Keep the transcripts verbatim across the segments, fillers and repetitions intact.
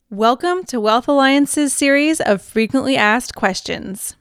Welcome to Wealth Alliance's series of frequently asked questions.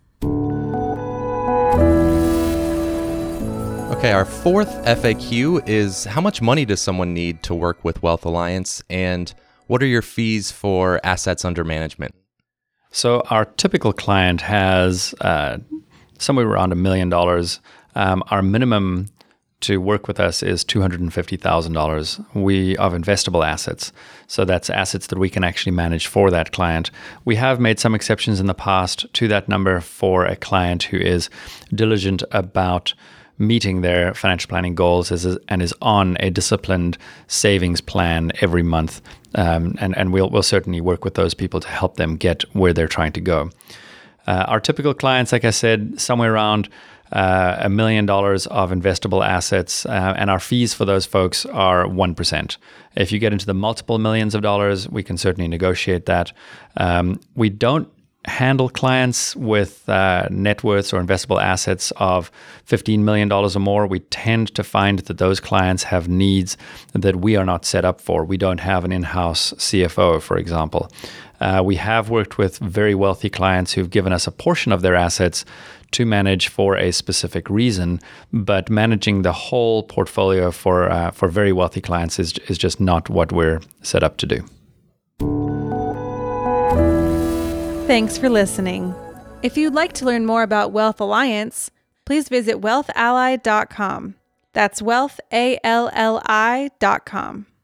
Okay, our fourth F A Q is how much money does someone need to work with Wealth Alliance, and what are your fees for assets under management? So our typical client has uh, somewhere around a million dollars. Um, our minimum to work with us is two hundred fifty thousand dollars we of investable assets. So that's assets that we can actually manage for that client. We have made some exceptions in the past to that number for a client who is diligent about meeting their financial planning goals is, and is on a disciplined savings plan every month. Um, and, and we'll, we'll certainly work with those people to help them get where they're trying to go. Uh, our typical clients, like I said, somewhere around uh, a million dollars of investable assets, uh, and our fees for those folks are one percent. If you get into the multiple millions of dollars, we can certainly negotiate that. Um, we don't handle clients with uh, net worths or investable assets of fifteen million dollars or more. We tend to find that those clients have needs that we are not set up for. We don't have an in-house C F O, for example. Uh, we have worked with very wealthy clients who've given us a portion of their assets to manage for a specific reason, but managing the whole portfolio for uh, for very wealthy clients is is just not what we're set up to do. Thanks for listening. If you'd like to learn more about Wealth Alliance, please visit wealth ally dot com. That's wealth A L L I dot com.